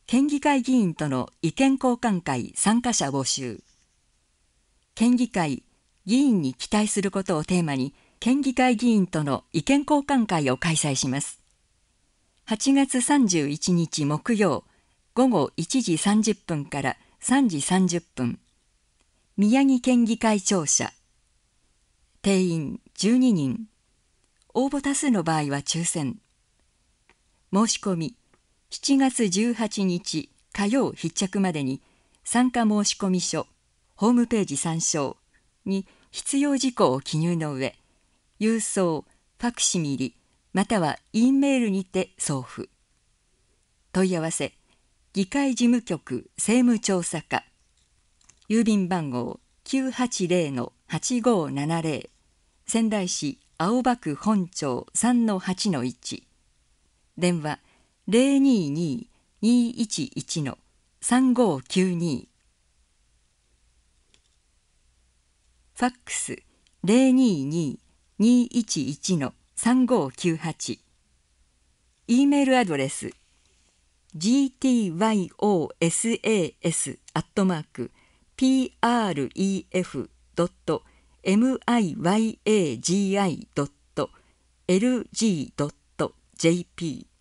県議会議員との意見交換会参加者募集。県議会議員に期待することをテーマに、県議会議員との意見交換会を開催します。8月31日木曜午後1時30分から3時30分、宮城県議会庁舎。定員12人。応募多数の場合は抽選。申し込み7月18日火曜必着までに、参加申込書、ホームページ参照に必要事項を記入の上、郵送、ファクシミリまたは E メールにて送付。問い合わせ、議会事務局政務調査課、郵便番号 980-8570、仙台市青葉区本町 3-8-1、電話 022-211-3592、ファックス 022-211-3598、E メールアドレス gtyos@pref.miyagi.lg.jp